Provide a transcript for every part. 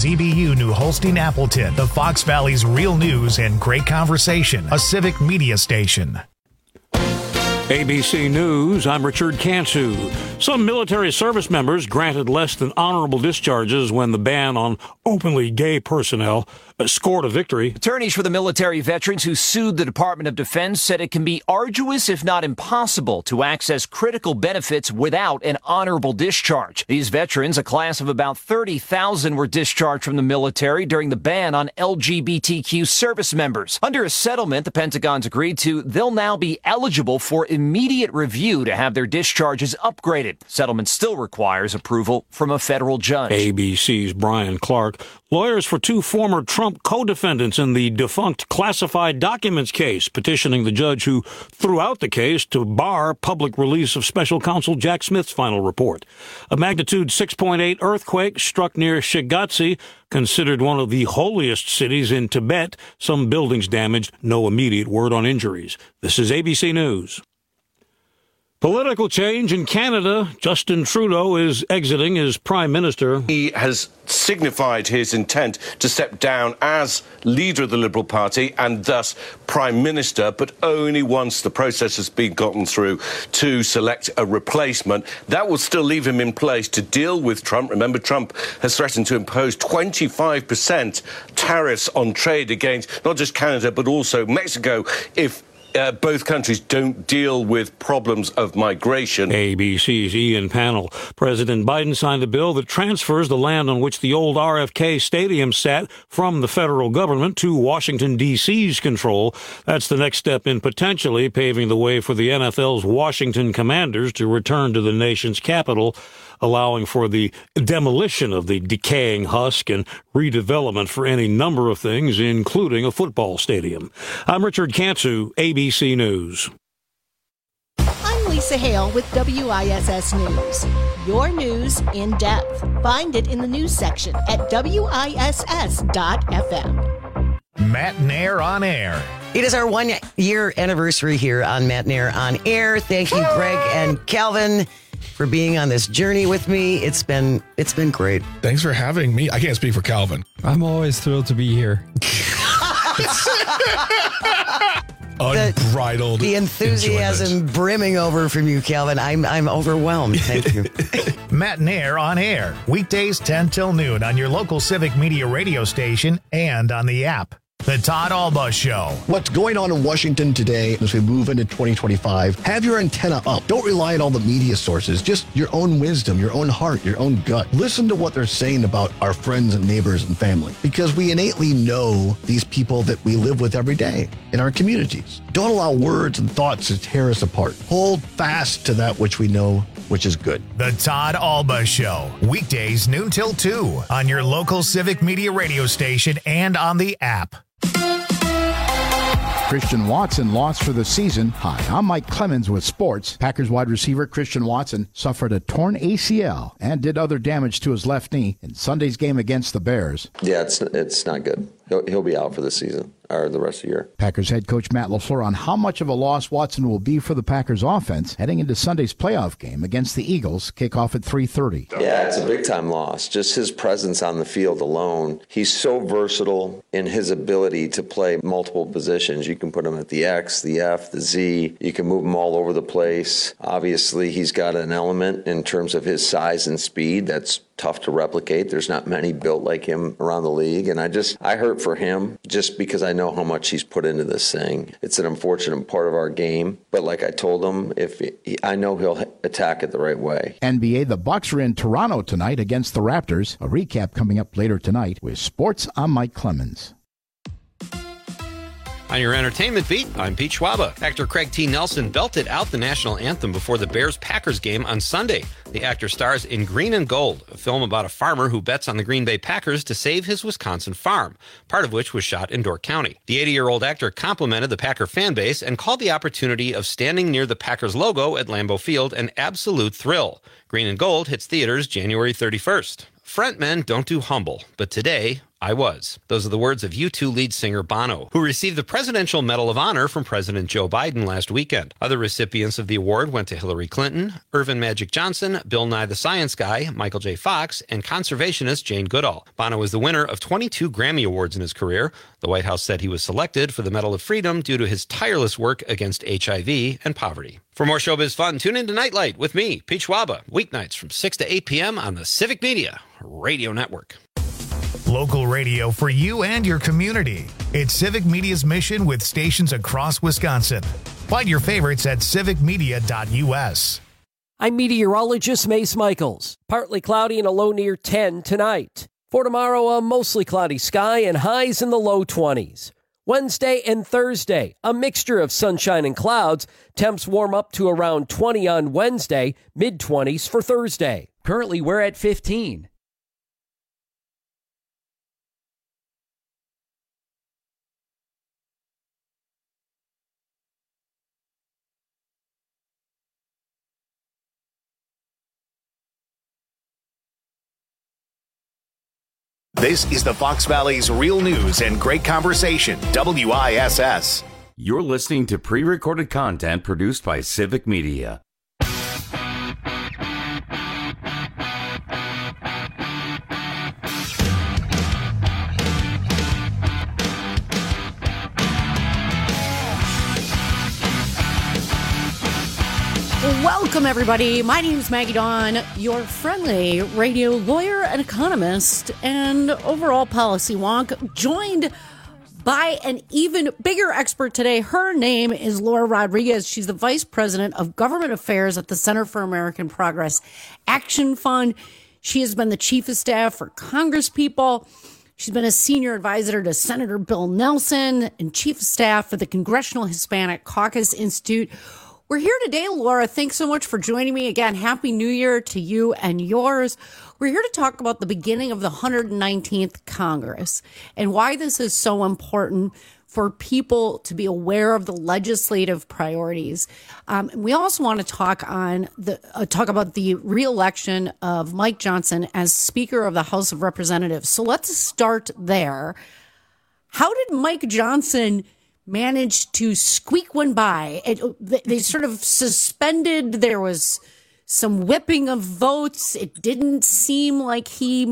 WZBU New Holstein Appleton, the Fox Valley's real news and great conversation, a civic media station. ABC News, I'm Richard Cantu. Some military service members granted less than honorable discharges when the ban on openly gay personnel scored a victory. Attorneys for the military veterans who sued the Department of Defense said it can be arduous, if not impossible, to access critical benefits without an honorable discharge. These veterans, a class of about 30,000, were discharged from the military during the ban on LGBTQ service members. Under a settlement the Pentagon's agreed to, they'll now be eligible for immediate review to have their discharges upgraded. The settlement still requires approval from a federal judge. ABC's Brian Clark. Lawyers for two former Trump co-defendants in the defunct classified documents case petitioning the judge who threw out the case to bar public release of special counsel Jack Smith's final report. A magnitude 6.8 earthquake struck near Shigatse, considered one of the holiest cities in Tibet. Some buildings damaged. No immediate word on injuries. This is ABC News. Political change in Canada. Justin Trudeau is exiting as Prime Minister. He has signified his intent to step down as leader of the Liberal Party and thus Prime Minister, but only once the process has been gotten through to select a replacement. That will still leave him in place to deal with Trump. Remember, Trump has threatened to impose 25% tariffs on trade against not just Canada, but also Mexico if both countries don't deal with problems of migration. ABC's Ian Pannell. President Biden signed a bill that transfers the land on which the old RFK Stadium sat from the federal government to Washington, D.C.'s control. That's the next step in potentially paving the way for the NFL's Washington Commanders to return to the nation's capital, allowing for the demolition of the decaying husk and redevelopment for any number of things, including a football stadium. I'm Richard Cantu, ABC News. I'm Lisa Hale with WISS News. Your news in depth. Find it in the news section at WISS.FM. Matt Nair on Air. It is our 1 year anniversary here on Matt Nair on Air. Thank you, Greg and Calvin, for being on this journey with me. It's been great. Thanks for having me. I can't speak for Calvin. I'm always thrilled to be here. Unbridled the enthusiasm enjoyment. brimming over from you, Calvin. I'm overwhelmed. Thank you. Matt Nair on Air. Weekdays 10 till noon on your local civic media radio station and on the app. The Todd Alba Show. What's going on in Washington today as we move into 2025? Have your antenna up. Don't rely on all the media sources. Just your own wisdom, your own heart, your own gut. Listen to what they're saying about our friends and neighbors and family, because we innately know these people that we live with every day in our communities. Don't allow words and thoughts to tear us apart. Hold fast to that which we know, which is good. The Todd Alba Show. Weekdays noon till 2 on your local civic media radio station and on the app. Christian Watson lost for the season. Hi, I'm Mike Clemens with sports. Packers wide receiver Christian Watson suffered a torn ACL and did other damage to his left knee in Sunday's game against the Bears. Yeah, it's not good. He'll be out for the season or the rest of the year. Packers head coach Matt LaFleur on how much of a loss Watson will be for the Packers offense heading into Sunday's playoff game against the Eagles, kickoff at 3:30. Yeah, it's a big-time loss. Just his presence on the field alone. He's so versatile in his ability to play multiple positions. You can put him at the X, the F, the Z. You can move him all over the place. Obviously, he's got an element in terms of his size and speed that's tough to replicate. There's not many built like him around the league. And I hurt for him just because I know how much he's put into this thing. It's an unfortunate part of our game. But like I told him, I know he'll attack it the right way. NBA, the Bucks are in Toronto tonight against the Raptors. A recap coming up later tonight with sports. I'm Mike Clemens. On your entertainment beat, I'm Pete Schwaba. Actor Craig T. Nelson belted out the national anthem before the Bears-Packers game on Sunday. The actor stars in Green and Gold, a film about a farmer who bets on the Green Bay Packers to save his Wisconsin farm, part of which was shot in Door County. The 80-year-old actor complimented the Packer fan base and called the opportunity of standing near the Packers logo at Lambeau Field an absolute thrill. Green and Gold hits theaters January 31st. Frontmen don't do humble, but today, I was. Those are the words of U2 lead singer Bono, who received the Presidential Medal of Honor from President Joe Biden last weekend. Other recipients of the award went to Hillary Clinton, Irvin Magic Johnson, Bill Nye the Science Guy, Michael J. Fox, and conservationist Jane Goodall. Bono is the winner of 22 Grammy Awards in his career. The White House said he was selected for the Medal of Freedom due to his tireless work against HIV and poverty. For more showbiz fun, tune in to Nightlight with me, Pete Schwaba, weeknights from 6 to 8 p.m. on the Civic Media Radio Network. Local radio for you and your community. It's Civic Media's mission with stations across Wisconsin. Find your favorites at civicmedia.us. I'm meteorologist Mace Michaels. Partly cloudy and a low near 10 tonight. For tomorrow, a mostly cloudy sky and highs in the low 20s. Wednesday and Thursday, a mixture of sunshine and clouds. Temps warm up to around 20 on Wednesday, mid-20s for Thursday. Currently, we're at 15. This is the Fox Valley's Real News and Great Conversation, WISS. You're listening to pre-recorded content produced by Civic Media. Welcome, everybody. My name is Maggie Dawn, your friendly radio lawyer and economist and overall policy wonk, joined by an even bigger expert today. Her name is Laura Rodriguez. She's the Vice President of Government Affairs at the Center for American Progress Action Fund. She has been the Chief of Staff for Congresspeople. She's been a senior advisor to Senator Bill Nelson and Chief of Staff for the Congressional Hispanic Caucus Institute. We're here today, Laura. Thanks so much for joining me again. Happy New Year to you and yours. We're here to talk about the beginning of the 119th Congress and why this is so important for people to be aware of the legislative priorities. We also want to talk about the re-election of Mike Johnson as Speaker of the House of Representatives. So let's start there. How did Mike Johnson managed to squeak one by? They sort of suspended. There was some whipping of votes. It didn't seem like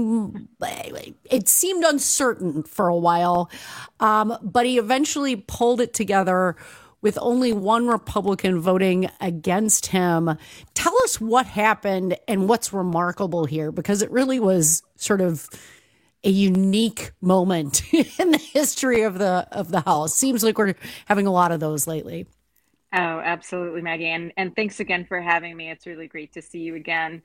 it seemed uncertain for a while. But he eventually pulled it together with only one Republican voting against him. Tell us what happened and what's remarkable here, because it really was sort of a unique moment in the history of the House. Seems like we're having a lot of those lately. Oh, absolutely, Maggie. And thanks again for having me. It's really great to see you again.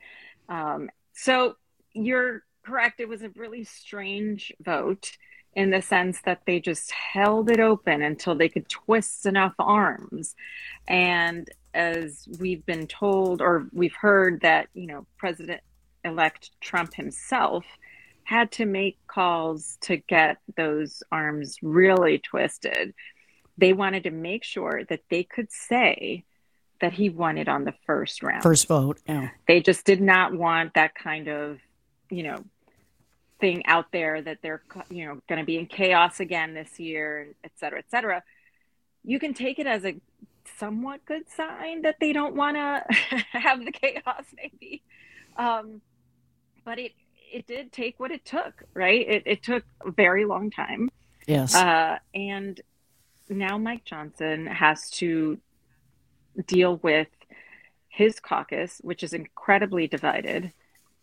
So you're correct. It was a really strange vote in the sense that they just held it open until they could twist enough arms. And as we've been told, or we've heard that, President-elect Trump himself had to make calls to get those arms really twisted. They wanted to make sure that they could say that he won it on the first round. First vote, yeah. They just did not want that kind of, thing out there that they're, going to be in chaos again this year, et cetera, et cetera. You can take it as a somewhat good sign that they don't want to have the chaos, maybe. But it did take what it took, right? It took a very long time. Yes. And now Mike Johnson has to deal with his caucus, which is incredibly divided.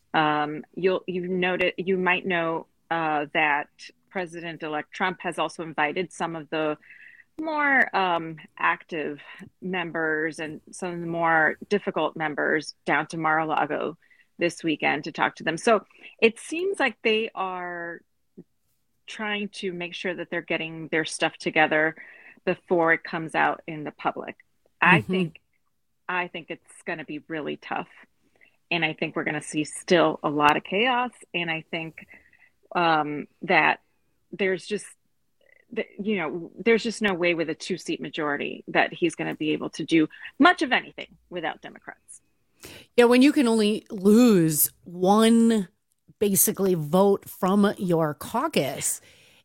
You might know that President-elect Trump has also invited some of the more active members and some of the more difficult members down to Mar-a-Lago this weekend to talk to them. So it seems like they are trying to make sure that they're getting their stuff together before it comes out in the public. I think it's going to be really tough. And I think we're going to see still a lot of chaos. And I think that there's just no way with a 2-seat majority that he's going to be able to do much of anything without Democrats. Yeah, when you can only lose one basically vote from your caucus.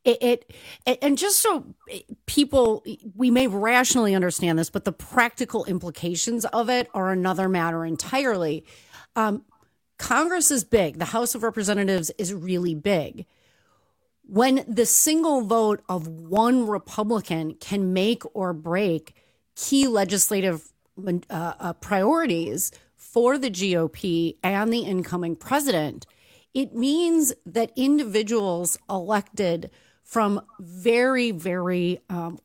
And just so people, we may rationally understand this, but the practical implications of it are another matter entirely. Congress is big. The House of Representatives is really big. When the single vote of one Republican can make or break key legislative priorities for the GOP and the incoming president, it means that individuals elected from very, very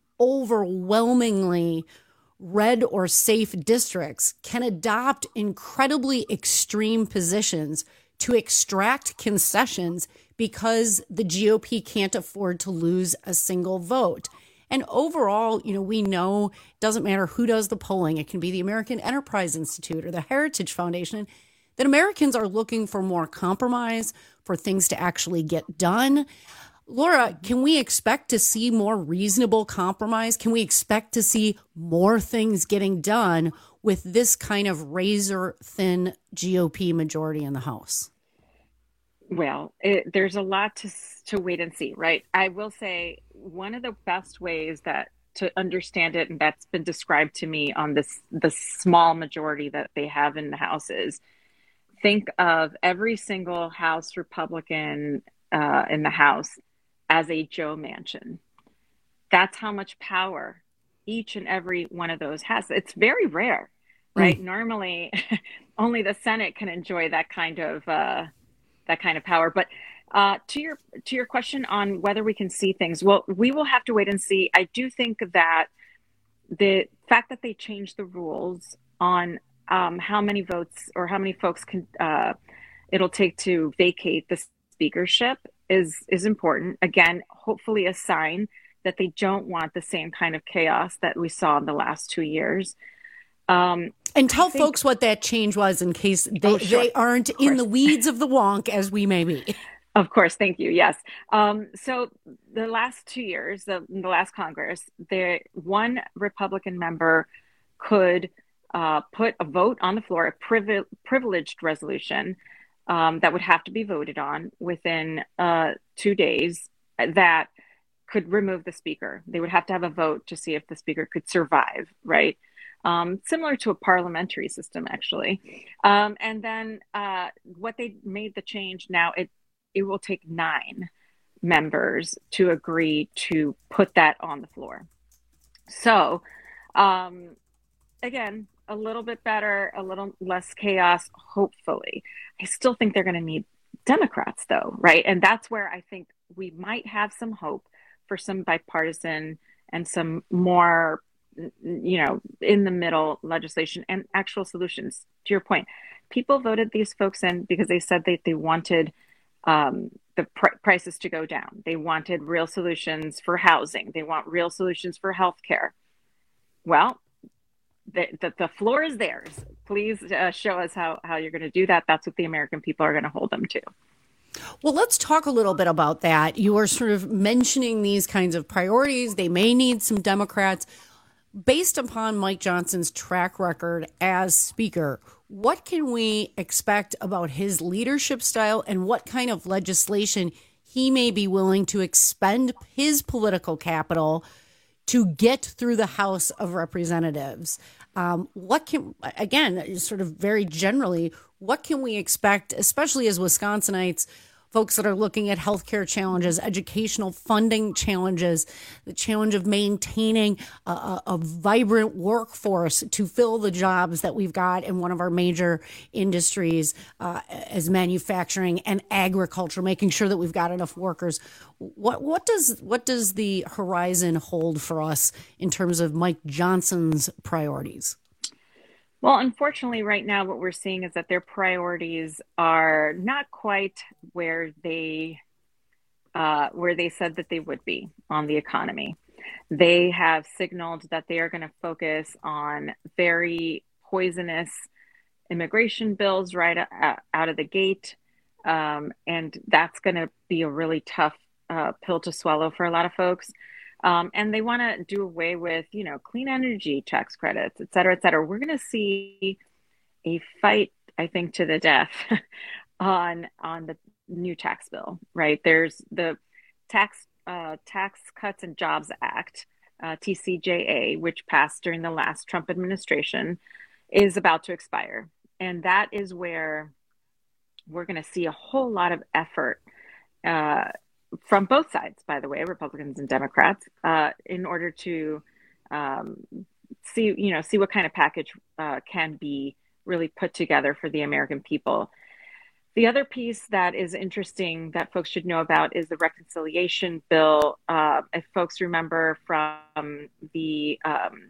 overwhelmingly red or safe districts can adopt incredibly extreme positions to extract concessions because the GOP can't afford to lose a single vote. And overall, we know it doesn't matter who does the polling. It can be the American Enterprise Institute or the Heritage Foundation, that Americans are looking for more compromise, for things to actually get done. Laura, can we expect to see more reasonable compromise? Can we expect to see more things getting done with this kind of razor-thin GOP majority in the House? Well, there's a lot to wait and see, right? I will say one of the best ways to understand it, and that's been described to me on the small majority that they have in the House, is think of every single House Republican in the House as a Joe Manchin. That's how much power each and every one of those has. It's very rare, right? Normally, only the Senate can enjoy that kind of power. But to your question on whether we can see things, well, we will have to wait and see. I do think that the fact that they changed the rules on how many votes or how many folks can it'll take to vacate the speakership is important. Again, hopefully a sign that they don't want the same kind of chaos that we saw in the last 2 years. And tell folks what that change was in case they aren't in the weeds of the wonk as we may be. Of course. Thank you. Yes. So the last 2 years, the last Congress, one Republican member could put a vote on the floor, a privileged resolution that would have to be voted on within 2 days that could remove the speaker. They would have to have a vote to see if the speaker could survive, right? Similar to a parliamentary system, actually. And then what they made the change now, it will take 9 members to agree to put that on the floor. So, again, a little bit better, a little less chaos, hopefully. I still think they're going to need Democrats, though, right? And that's where I think we might have some hope for some bipartisan and some more, in the middle legislation and actual solutions. To your point, people voted these folks in because they said that they wanted the prices to go down. They wanted real solutions for housing. They want real solutions for healthcare. Well, the floor is theirs. Please show us how you're going to do that. That's what the American people are going to hold them to. Well, let's talk a little bit about that. You are sort of mentioning these kinds of priorities. They may need some Democrats. Based upon Mike Johnson's track record as Speaker, what can we expect about his leadership style and what kind of legislation he may be willing to expend his political capital to get through the House of Representatives? Sort of very generally, what can we expect, especially as Wisconsinites, folks that are looking at healthcare challenges, educational funding challenges, the challenge of maintaining a vibrant workforce to fill the jobs that we've got in one of our major industries as manufacturing and agriculture, making sure that we've got enough workers. What does the horizon hold for us in terms of Mike Johnson's priorities? Well, unfortunately, right now, what we're seeing is that their priorities are not quite where they said that they would be on the economy. They have signaled that they are going to focus on very poisonous immigration bills right out of the gate. And that's going to be a really tough pill to swallow for a lot of folks. And they want to do away with, clean energy tax credits, et cetera, et cetera. We're going to see a fight, I think, to the death on new tax bill, right? There's the Tax Cuts and Jobs Act, TCJA, which passed during the last Trump administration, is about to expire. And that is where we're going to see a whole lot of effort from both sides, by the way, Republicans and Democrats, in order to see what kind of package can be really put together for the American people. The other piece that is interesting that folks should know about is the reconciliation bill. If folks remember from the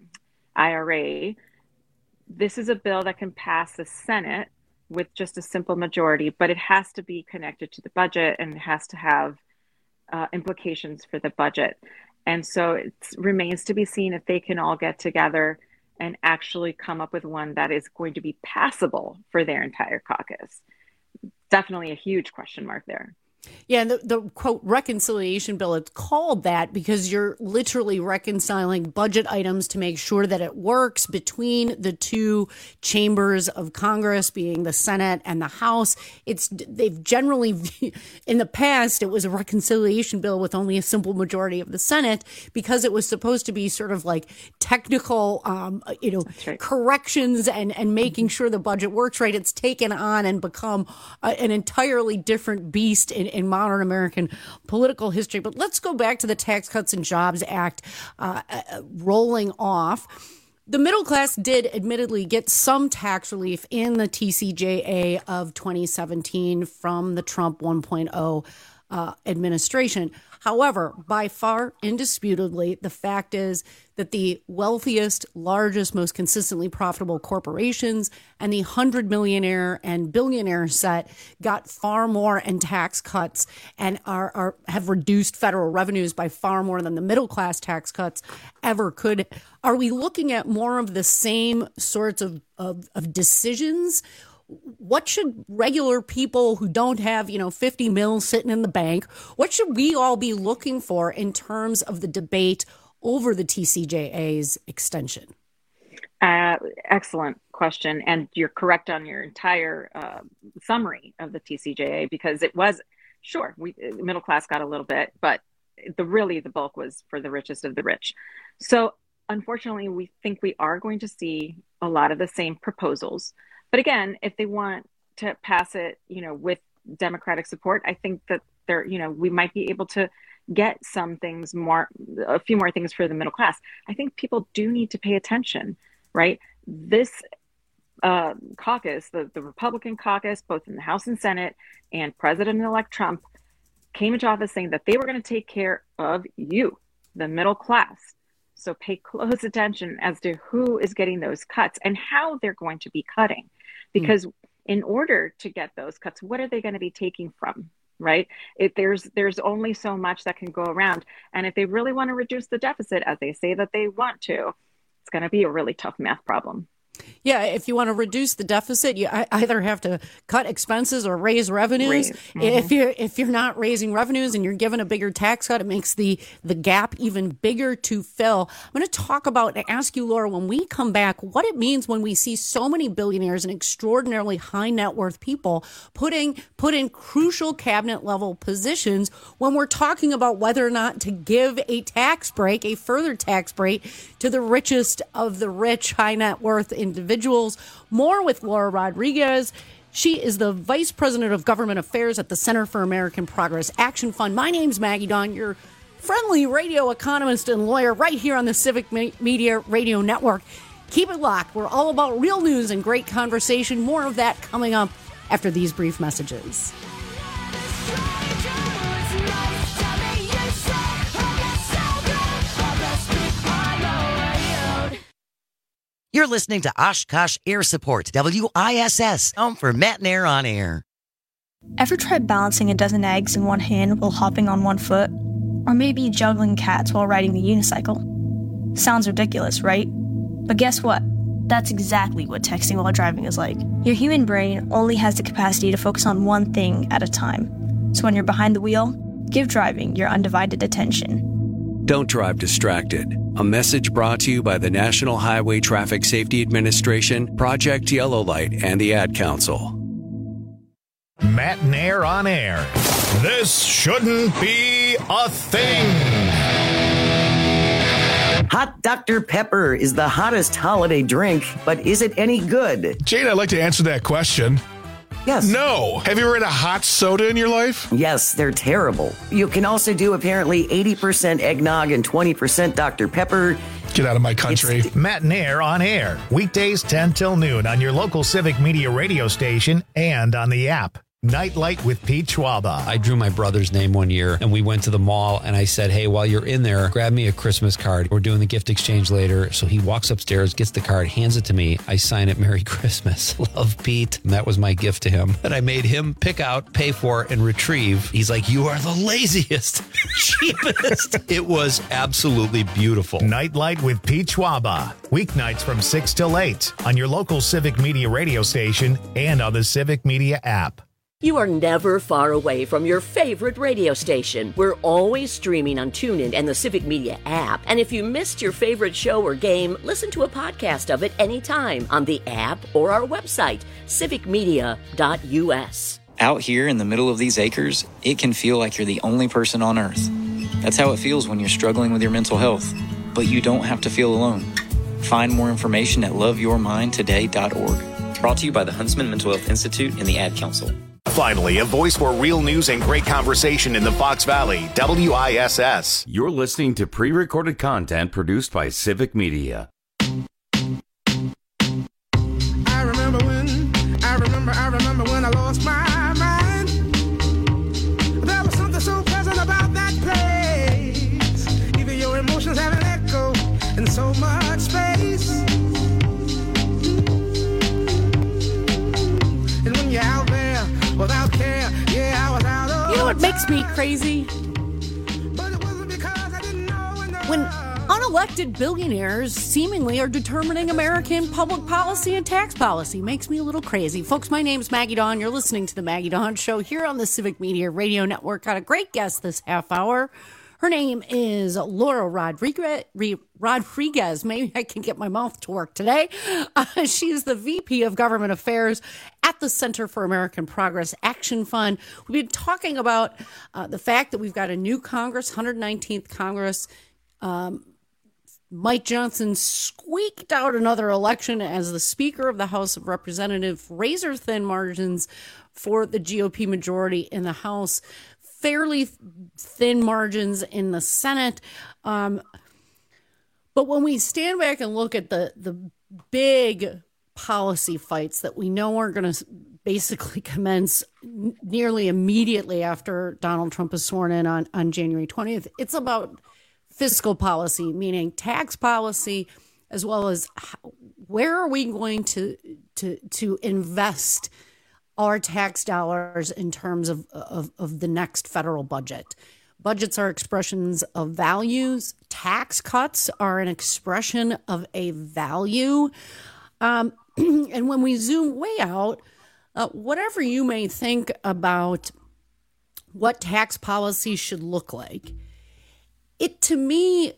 IRA, this is a bill that can pass the Senate with just a simple majority, but it has to be connected to the budget and it has to have implications for the budget. And so it remains to be seen if they can all get together and actually come up with one that is going to be passable for their entire caucus. Definitely a huge question mark there. Yeah, and the quote reconciliation bill, it's called that because you're literally reconciling budget items to make sure that it works between the two chambers of Congress, being the Senate and the House. They've generally, in the past, it was a reconciliation bill with only a simple majority of the Senate because it was supposed to be sort of like technical, corrections and making sure the budget works right. It's taken on and become an entirely different beast in modern American political history. But let's go back to the Tax Cuts and Jobs Act rolling off. The middle class did admittedly get some tax relief in the TCJA of 2017 from the Trump 1.0 administration. However, by far, indisputably, the fact is that the wealthiest, largest, most consistently profitable corporations and the 100 millionaire and billionaire set got far more in tax cuts and have reduced federal revenues by far more than the middle class tax cuts ever could. Are we looking at more of the same sorts of decisions? What should regular people who don't have, 50 mil sitting in the bank, what should we all be looking for in terms of the debate over the TCJA's extension? Excellent question. And you're correct on your entire summary of the TCJA, because it was, sure, middle class got a little bit, but the bulk was for the richest of the rich. So unfortunately, we think we are going to see a lot of the same proposals. But again, if they want to pass it, with Democratic support, I think that we might be able to get a few more things for the middle class. I think people do need to pay attention, right? This caucus, the Republican caucus, both in the House and Senate, and President-elect Trump came into office saying that they were going to take care of you, the middle class. So pay close attention as to who is getting those cuts and how they're going to be cutting. Because in order to get those cuts, what are they going to be taking from, right? There's only so much that can go around. And if they really want to reduce the deficit, as they say that they want to, it's going to be a really tough math problem. Yeah, if you want to reduce the deficit, you either have to cut expenses or raise revenues. If you're not raising revenues and you're given a bigger tax cut, it makes the gap even bigger to fill. I'm going to ask you, Laura, when we come back, what it means when we see so many billionaires and extraordinarily high net worth people put in crucial cabinet level positions when we're talking about whether or not to give a further tax break to the richest of the rich, high net worth individuals. More with Laura Rodriguez. She is the Vice President of Government Affairs at the Center for American Progress Action Fund. My name's Maggie Dawn, your friendly radio economist and lawyer right here on the Civic Media Radio Network. Keep it locked. We're all about real news and great conversation. More of that coming up after these brief messages. You're listening to Oshkosh Air Support, WISS, home for Matt and Air on Air. Ever tried balancing a dozen eggs in one hand while hopping on one foot? Or maybe juggling cats while riding the unicycle? Sounds ridiculous, right? But guess what? That's exactly what texting while driving is like. Your human brain only has the capacity to focus on one thing at a time. So when you're behind the wheel, give driving your undivided attention. Don't drive distracted. A message brought to you by the National Highway Traffic Safety Administration, Project Yellow Light, and the Ad Council. Matt Nair on air. This shouldn't be a thing. Hot Dr. Pepper is the hottest holiday drink, but is it any good? Jane, I'd like to answer that question. Yes. No. Have you ever had a hot soda in your life? Yes, they're terrible. You can also do apparently 80% eggnog and 20% Dr. Pepper. Get out of my country. Matt Nair on air. Weekdays 10 till noon on your local Civic Media radio station and on the app. Nightlight with Pete Schwaba. I drew my brother's name one year and we went to the mall and I said, hey, while you're in there, grab me a Christmas card. We're doing the gift exchange later. So he walks upstairs, gets the card, hands it to me. I sign it, Merry Christmas. Love, Pete. And that was my gift to him. And I made him pick out, pay for, and retrieve. He's like, you are the laziest, cheapest. It was absolutely beautiful. Nightlight with Pete Schwaba. Weeknights from 6 till 8 on your local Civic Media radio station and on the Civic Media app. You are never far away from your favorite radio station. We're always streaming on TuneIn and the Civic Media app. And if you missed your favorite show or game, listen to a podcast of it anytime on the app or our website, civicmedia.us. Out here in the middle of these acres, it can feel like you're the only person on Earth. That's how it feels when you're struggling with your mental health. But you don't have to feel alone. Find more information at loveyourmindtoday.org. Brought to you by the Huntsman Mental Health Institute and the Ad Council. Finally, a voice for real news and great conversation in the Fox Valley, WISS. You're listening to pre-recorded content produced by Civic Media. I remember when I lost my mind. There was something so pleasant about that place. Even your emotions have an echo in so much space. And when you're out there without care, yeah, I was out of. You know what makes me crazy? When unelected billionaires seemingly are determining American public policy and tax policy. Makes me a little crazy. Folks, my name's Maggie Dawn. You're listening to the Maggie Dawn Show here on the Civic Media Radio Network. Got a great guest this half hour. Her name is Laura Rodriguez. Maybe I can get my mouth to work today. She's the VP of Government Affairs at the Center for American Progress Action Fund. We've been talking about the fact that we've got a new Congress, 119th Congress. Mike Johnson squeaked out another election as the Speaker of the House of Representatives, razor-thin margins for the GOP majority in the House. Fairly thin margins in the Senate. But when we stand back and look at the big policy fights that we know are going to basically commence nearly immediately after Donald Trump is sworn in on January 20th, it's about fiscal policy, meaning tax policy, as well as where are we going to invest our tax dollars in terms of the next federal budget. Budgets are expressions of values. Tax cuts are an expression of a value. And when we zoom way out, whatever you may think about what tax policy should look like, it to me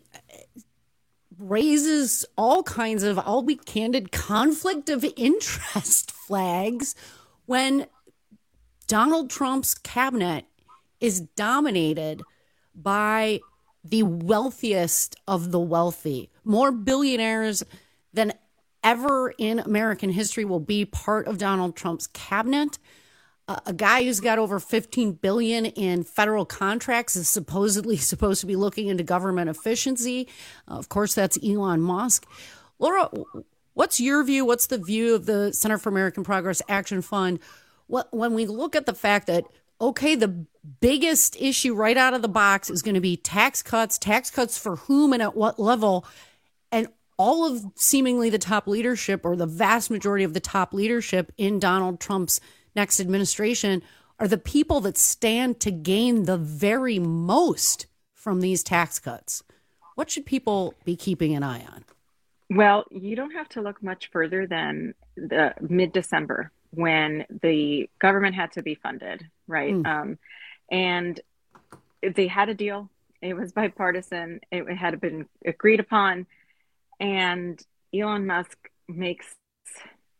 raises all kinds of, I'll be candid, conflict of interest flags when Donald Trump's cabinet is dominated by the wealthiest of the wealthy. More billionaires than ever in American history will be part of Donald Trump's cabinet. A guy who's got over $15 billion in federal contracts is supposedly supposed to be looking into government efficiency. Of course, that's Elon Musk. Laura, what's your view? What's the view of the Center for American Progress Action Fund when we look at the fact that, okay, the biggest issue right out of the box is going to be tax cuts for whom and at what level, and all of seemingly the top leadership, or the vast majority of the top leadership in Donald Trump's next administration, are the people that stand to gain the very most from these tax cuts. What should people be keeping an eye on? Well, you don't have to look much further than the mid-December when the government had to be funded, right? And they had a deal. It was bipartisan. It had been agreed upon. And Elon Musk makes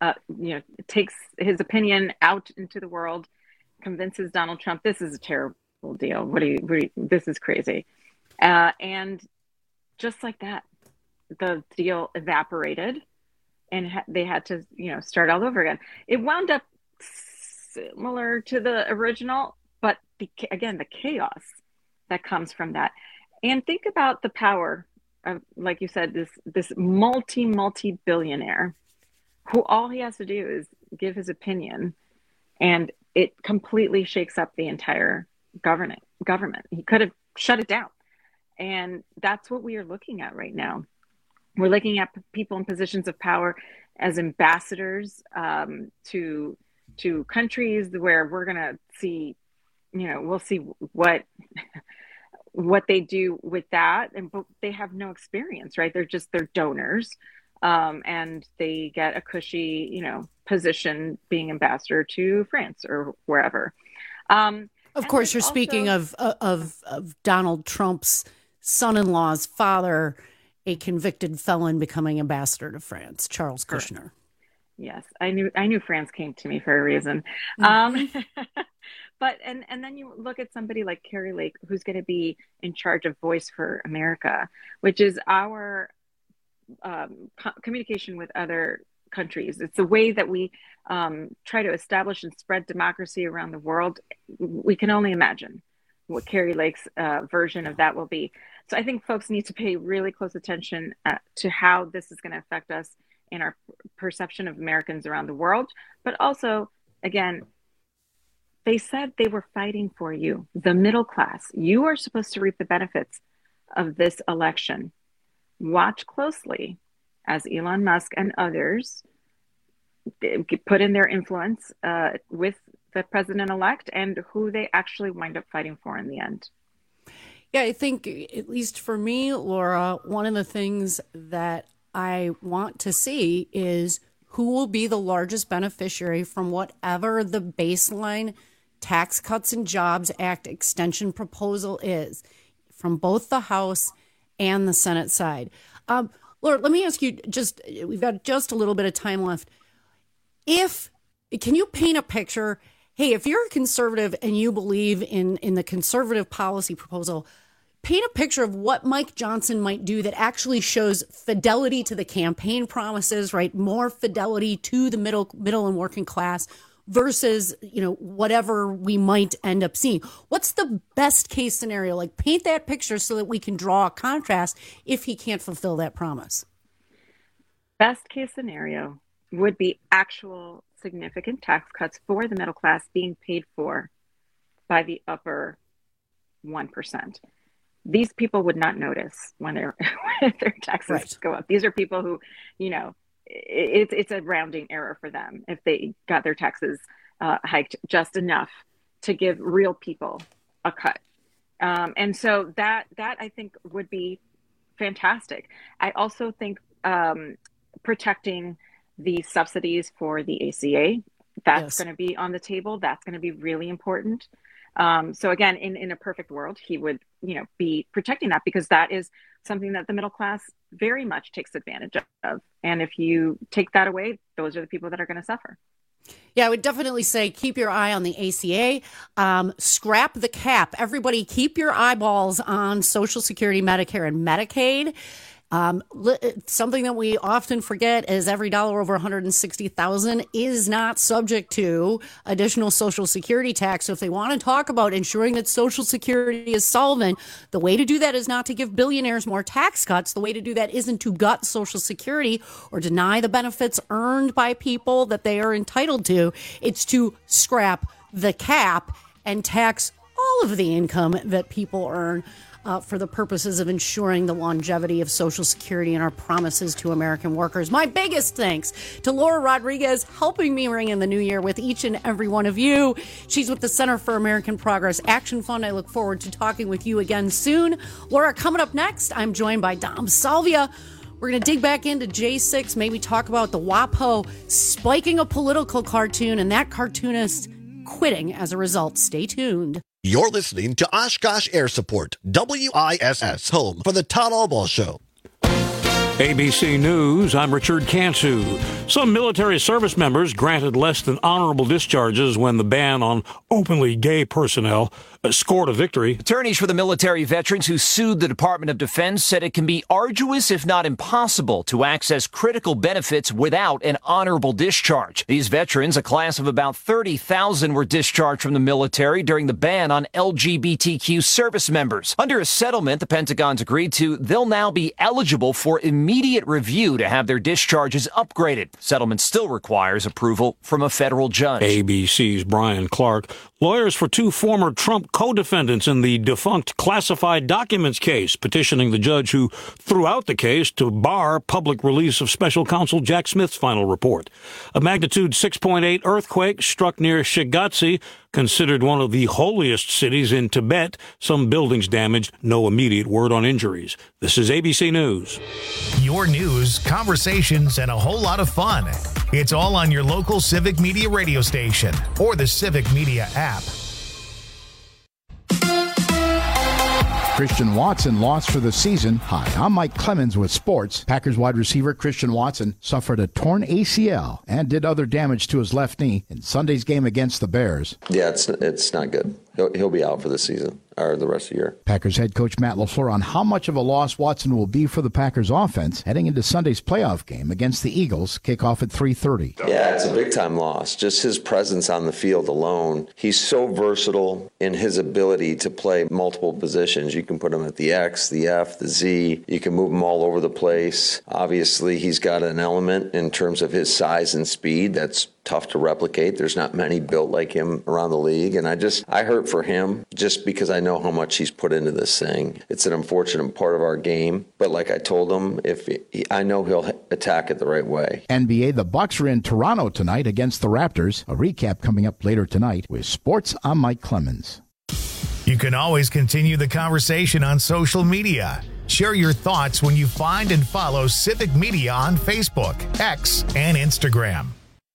takes his opinion out into the world, convinces Donald Trump this is a terrible deal. This is crazy. And just like that, the deal evaporated and they had to, start all over again. It wound up similar to the original, but the chaos that comes from that. And think about the power of, like you said, this multi-billionaire who all he has to do is give his opinion and it completely shakes up the entire government. He could have shut it down. And that's what we are looking at right now. We're looking at people in positions of power as ambassadors to countries where we're going to see, we'll see what they do with that. But they have no experience, right? They're donors. And they get a cushy, position being ambassador to France or wherever. Of course, you're speaking of Donald Trump's son-in-law's father, a convicted felon becoming ambassador to France, Charles Kushner. Yes, I knew France came to me for a reason. But then you look at somebody like Kari Lake, who's going to be in charge of Voice for America, which is our communication with other countries. It's the way that we try to establish and spread democracy around the world. We can only imagine what Kari Lake's version of that will be. So I think folks need to pay really close attention to how this is going to affect us in our perception of Americans around the world. But also, again, they said they were fighting for you, the middle class. You are supposed to reap the benefits of this election. Watch closely as Elon Musk and others put in their influence with the president-elect and who they actually wind up fighting for in the end. Yeah, I think, at least for me, Laura, one of the things that I want to see is who will be the largest beneficiary from whatever the baseline Tax Cuts and Jobs Act extension proposal is, from both the House and the Senate side. Laura, let me ask you, we've got just a little bit of time left. Can you paint a picture? Hey, if you're a conservative and you believe in the conservative policy proposal, paint a picture of what Mike Johnson might do that actually shows fidelity to the campaign promises, right? More fidelity to the middle and working class versus, whatever we might end up seeing. What's the best case scenario? Like, paint that picture so that we can draw a contrast if he can't fulfill that promise. Best case scenario would be actual significant tax cuts for the middle class being paid for by the upper 1%. These people would not notice when their taxes go up. These are people who, it's a rounding error for them if they got their taxes hiked just enough to give real people a cut. And so that I think would be fantastic. I also think protecting the subsidies for the ACA, that's going to be on the table. That's going to be really important. So again, in a perfect world, he would, be protecting that because that is something that the middle class very much takes advantage of. And if you take that away, those are the people that are going to suffer. Yeah, I would definitely say keep your eye on the ACA, scrap the cap. Everybody keep your eyeballs on Social Security, Medicare, and Medicaid. Something that we often forget is every dollar over $160,000 is not subject to additional Social Security tax. So if they want to talk about ensuring that Social Security is solvent, the way to do that is not to give billionaires more tax cuts. The way to do that isn't to gut Social Security or deny the benefits earned by people that they are entitled to. It's to scrap the cap and tax all of the income that people earn. For the purposes of ensuring the longevity of Social Security and our promises to American workers. My biggest thanks to Laura Rodriguez, helping me ring in the new year with each and every one of you. She's with the Center for American Progress Action Fund. I look forward to talking with you again soon. Laura, coming up next, I'm joined by Dom Salvia. We're going to dig back into J6, maybe talk about the WAPO spiking a political cartoon and that cartoonist quitting as a result. Stay tuned. You're listening to Oshkosh Air Support, WISS, home for the Todd Albaugh Show. ABC News, I'm Richard Cantu. Some military service members granted less than honorable discharges when the ban on openly gay personnel scored a victory. Attorneys for the military veterans who sued the Department of Defense said it can be arduous, if not impossible, to access critical benefits without an honorable discharge. These veterans, a class of about 30,000, were discharged from the military during the ban on LGBTQ service members. Under a settlement the Pentagon's agreed to, they'll now be eligible for immediate review to have their discharges upgraded. Settlement still requires approval from a federal judge. ABC's Brian Clark. Lawyers for two former Trump co-defendants in the defunct classified documents case, petitioning the judge who threw out the case to bar public release of special counsel Jack Smith's final report. A magnitude 6.8 earthquake struck near Shigatse, considered one of the holiest cities in Tibet. Some buildings damaged. No immediate word on injuries. This is ABC News. Your news, conversations, and a whole lot of fun. It's all on your local Civic Media radio station or the Civic Media app. Christian Watson lost for the season. Hi, I'm Mike Clemens with sports. Packers wide receiver Christian Watson suffered a torn ACL and did other damage to his left knee in Sunday's game against the Bears. Yeah, it's not good. He'll be out for the season or the rest of the year. Packers head coach Matt LaFleur on how much of a loss Watson will be for the Packers offense heading into Sunday's playoff game against the Eagles, kickoff at 3:30. Yeah, it's a big-time loss. Just his presence on the field alone. He's so versatile in his ability to play multiple positions. You can put him at the X, the F, the Z. You can move him all over the place. Obviously, he's got an element in terms of his size and speed that's tough to replicate. There's not many built like him around the league. And I hurt for him just because I know how much he's put into this thing. It's an unfortunate part of our game. But like I told him, I know he'll attack it the right way. NBA, the Bucks are in Toronto tonight against the Raptors. A recap coming up later tonight with sports. I'm Mike Clemens. You can always continue the conversation on social media. Share your thoughts when you find and follow Civic Media on Facebook, X, and Instagram.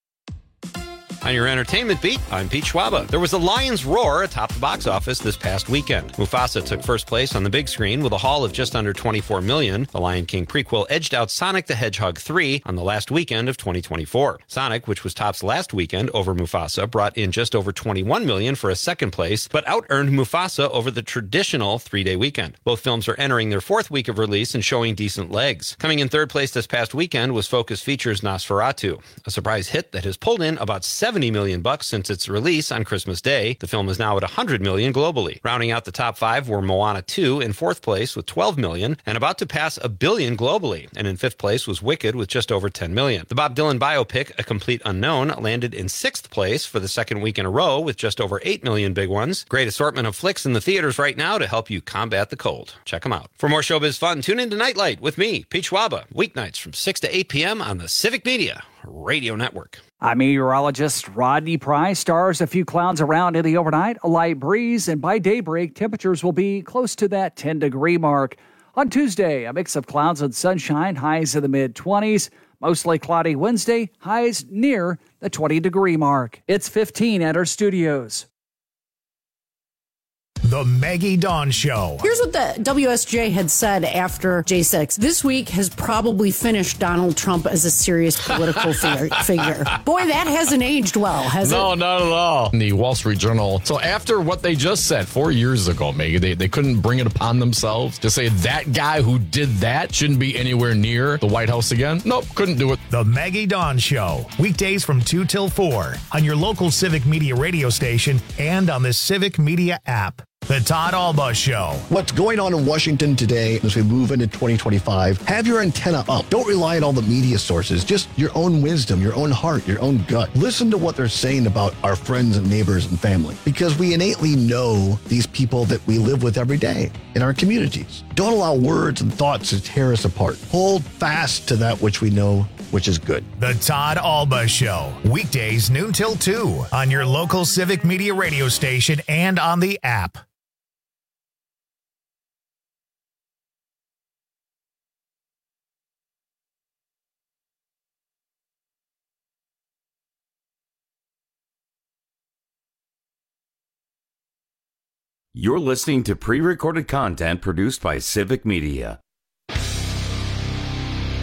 On your entertainment beat, I'm Pete Schwaba. There was a lion's roar atop the box office this past weekend. Mufasa took first place on the big screen with a haul of just under $24 million. The Lion King prequel edged out Sonic the Hedgehog 3 on the last weekend of 2024. Sonic, which was tops last weekend over Mufasa, brought in just over $21 million for a second place, but out-earned Mufasa over the traditional three-day weekend. Both films are entering their fourth week of release and showing decent legs. Coming in third place this past weekend was Focus Features' Nosferatu, a surprise hit that has pulled in about $70 million since its release on Christmas Day. The film is now at $100 million globally. Rounding out the top five were Moana 2 in fourth place with $12 million and about to pass $1 billion globally. And in fifth place was Wicked with just over $10 million. The Bob Dylan biopic, A Complete Unknown, landed in sixth place for the second week in a row with just over $8 million big ones. Great assortment of flicks in the theaters right now to help you combat the cold. Check them out. For more showbiz fun, tune into Nightlight with me, Pete Schwaba, weeknights from 6 to 8 p.m. on the Civic Media Radio Network. I'm meteorologist Rodney Price. Stars, a few clouds around in the overnight, a light breeze, and by daybreak, temperatures will be close to that 10-degree mark. On Tuesday, a mix of clouds and sunshine, highs in the mid-20s. Mostly cloudy Wednesday, highs near the 20-degree mark. It's 15 at our studios. The Maggie Dawn Show. Here's what the WSJ had said after J6. This week has probably finished Donald Trump as a serious political figure. Boy, that hasn't aged well, has it? No, not at all. In the Wall Street Journal. So after what they just said 4 years ago, Maggie, they couldn't bring it upon themselves to say that guy who did that shouldn't be anywhere near the White House again. Nope, couldn't do it. The Maggie Dawn Show. Weekdays from 2 till 4 on your local Civic Media radio station and on the Civic Media app. The Todd Alba Show. What's going on in Washington today as we move into 2025? Have your antenna up. Don't rely on all the media sources. Just your own wisdom, your own heart, your own gut. Listen to what they're saying about our friends and neighbors and family, because we innately know these people that we live with every day in our communities. Don't allow words and thoughts to tear us apart. Hold fast to that which we know, which is good. The Todd Alba Show. Weekdays noon till 2 on your local Civic Media radio station and on the app. You're listening to pre-recorded content produced by Civic Media.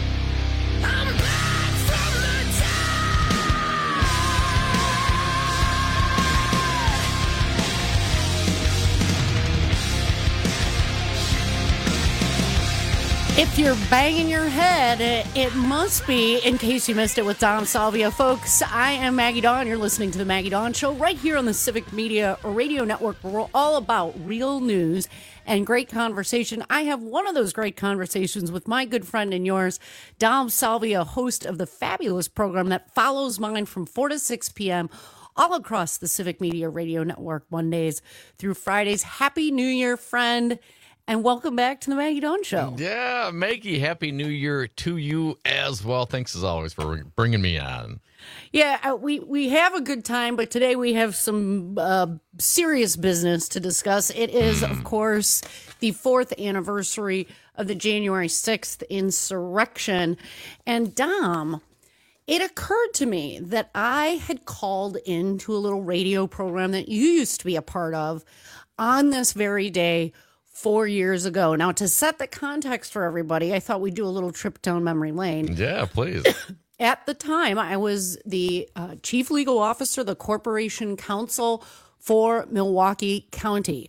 If you're banging your head, it must be, in case you missed it, with Dom Salvia. Folks, I am Maggie Dawn. You're listening to The Maggie Dawn Show right here on the Civic Media Radio Network, where we're all about real news and great conversation. I have one of those great conversations with my good friend and yours, Dom Salvia, host of the fabulous program that follows mine from 4 to 6 p.m., all across the Civic Media Radio Network, Mondays through Fridays. Happy New Year, friend. And welcome back to the Maggie Dawn Show. Yeah, Maggie, Happy New Year to you as well. Thanks as always for bringing me on. Yeah, we have a good time, but today we have some serious business to discuss. It is, of course, the 4th anniversary of the January 6th insurrection. And Dom, it occurred to me that I had called into a little radio program that you used to be a part of on this very day 4 years ago. Now, to set the context for everybody, I thought we'd do a little trip down memory lane. Yeah, please. At the time, I was the chief legal officer, the corporation counsel for Milwaukee County.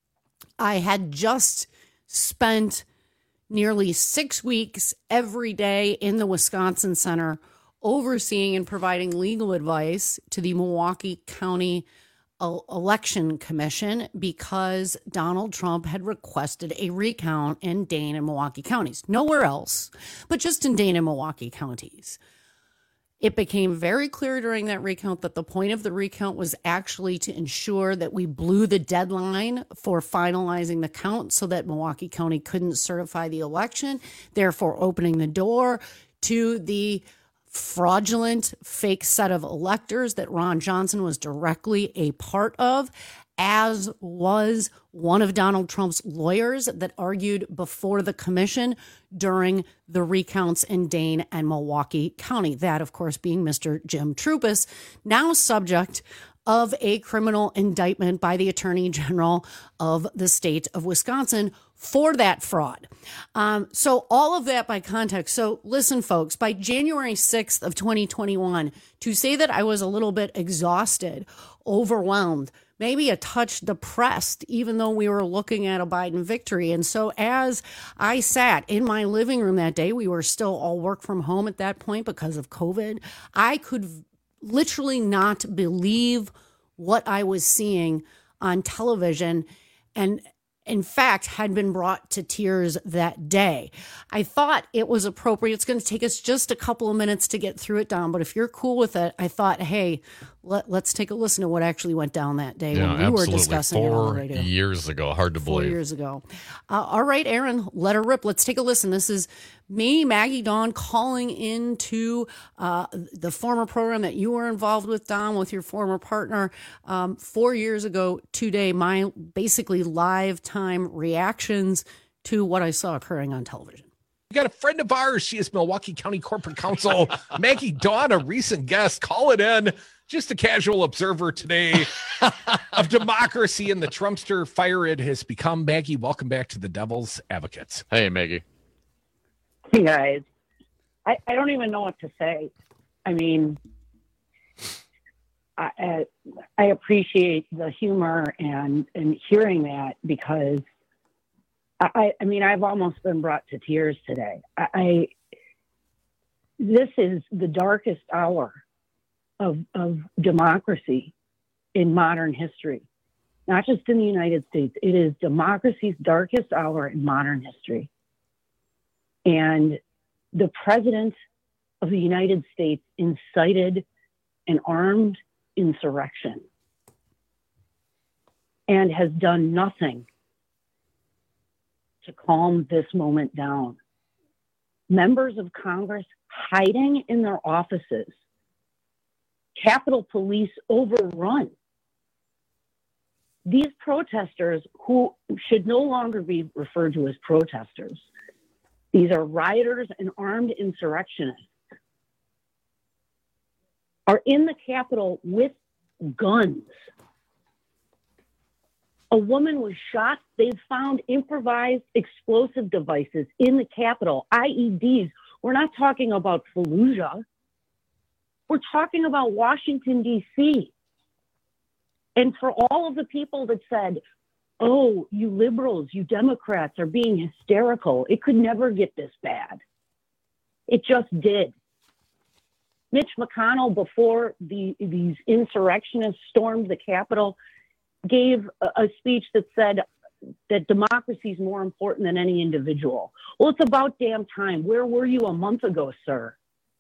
I had just spent nearly 6 weeks every day in the Wisconsin Center overseeing and providing legal advice to the Milwaukee County Election Commission because Donald Trump had requested a recount in Dane and Milwaukee counties. Nowhere else, but just in Dane and Milwaukee counties. It became very clear during that recount that the point of the recount was actually to ensure that we blew the deadline for finalizing the count so that Milwaukee County couldn't certify the election, therefore opening the door to the fraudulent fake set of electors that Ron Johnson was directly a part of, as was one of Donald Trump's lawyers that argued before the commission during the recounts in Dane and Milwaukee County. That, of course, being Mr. Jim Troupis, now subject of a criminal indictment by the Attorney General of the state of Wisconsin for that fraud. So all of that by context. So listen, folks, by January 6th of 2021, to say that I was a little bit exhausted, overwhelmed, maybe a touch depressed, even though we were looking at a Biden victory. And so as I sat in my living room that day, we were still all work from home at that point because of COVID. I could literally not believe what I was seeing on television, and in fact had been brought to tears that day. I thought it was appropriate. It's going to take us just a couple of minutes to get through it, Don, but if you're cool with it, I thought, hey, let's take a listen to what actually went down that day when we were discussing it on the radio. 4 years ago. Hard to believe. 4 years ago. All right, Aaron, let her rip. Let's take a listen. This is me, Maggie Dawn, calling into the former program that you were involved with, Don, with your former partner 4 years ago today. My basically live time reactions to what I saw occurring on television. We got a friend of ours. She is Milwaukee County Corporate Counsel, Maggie Dawn, a recent guest. Call it in. Just a casual observer today of democracy and the Trumpster fire it has become. Maggie, welcome back to the Devil's Advocates. Hey, Maggie. Hey, guys. I don't even know what to say. I mean, I appreciate the humor and hearing that because I mean, I've almost been brought to tears today. This is the darkest hour of democracy in modern history, not just in the United States. It is democracy's darkest hour in modern history. And the president of the United States incited an armed insurrection and has done nothing to calm this moment down. Members of Congress hiding in their offices, Capitol Police overrun. These protesters, who should no longer be referred to as protesters, these are rioters and armed insurrectionists, are in the Capitol with guns. A woman was shot. They've found improvised explosive devices in the Capitol, IEDs. We're not talking about Fallujah. We're talking about Washington, D.C. And for all of the people that said, oh, you liberals, you Democrats are being hysterical. It could never get this bad. It just did. Mitch McConnell, before these insurrectionists stormed the Capitol, gave a speech that said that democracy is more important than any individual. Well, it's about damn time. Where were you a month ago, sir?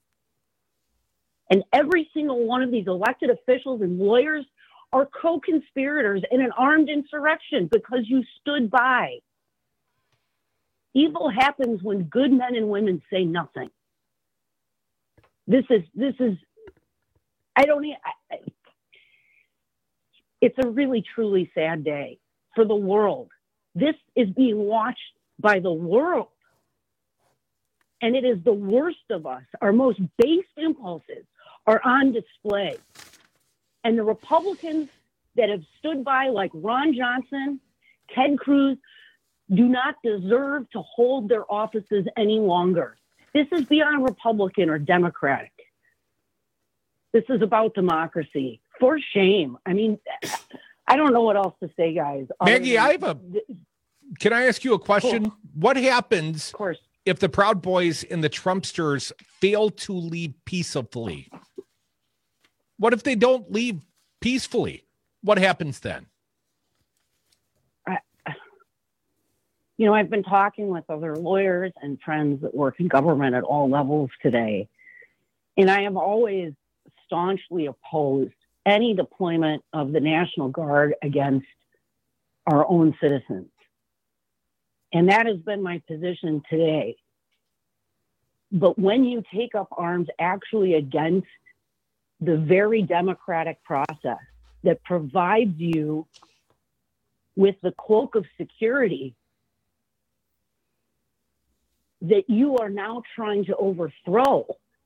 And every single one of these elected officials and lawyers are co-conspirators in an armed insurrection because you stood by. Evil happens when good men and women say nothing. This is, it's a really, truly sad day for the world. This is being watched by the world. And it is the worst of us. Our most base impulses are on display. And the Republicans that have stood by, like Ron Johnson, Ted Cruz, do not deserve to hold their offices any longer. This is beyond Republican or Democratic. This is about democracy. For shame. I mean, I don't know what else to say, guys. Maggie, can I ask you a question? Cool. What happens if the Proud Boys and the Trumpsters fail to leave peacefully? What if they don't leave peacefully? What happens then? I've been talking with other lawyers and friends that work in government at all levels today, and I have always staunchly opposed any deployment of the National Guard against our own citizens. And that has been my position today. But when you take up arms actually against the very democratic process that provides you with the cloak of security that you are now trying to overthrow,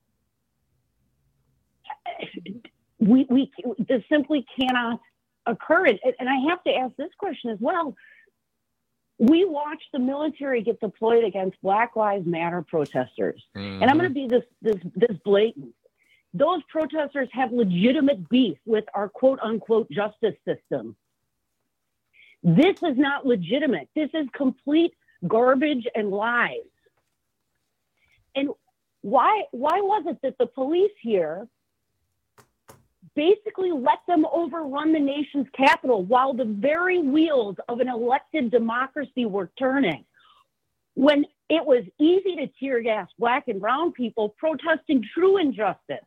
this simply cannot occur. And I have to ask this question as well. We watched the military get deployed against Black Lives Matter protesters. Mm-hmm. And I'm going to be this blatant. Those protesters have legitimate beef with our quote unquote justice system. This is not legitimate. This is complete garbage and lies. And why was it that the police here basically let them overrun the nation's capital while the very wheels of an elected democracy were turning? When it was easy to tear gas Black and brown people protesting true injustice.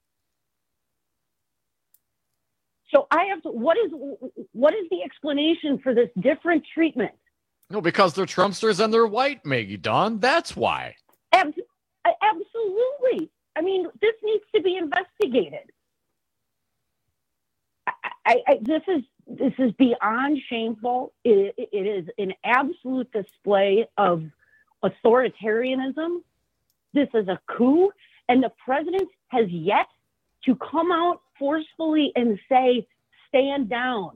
So what is the explanation for this different treatment? No, because they're Trumpsters and they're white, Maggie Dawn. That's why. Absolutely. I mean, this needs to be investigated. This is beyond shameful. It is an absolute display of authoritarianism. This is a coup, and the president has yet to come out forcefully and say, stand down.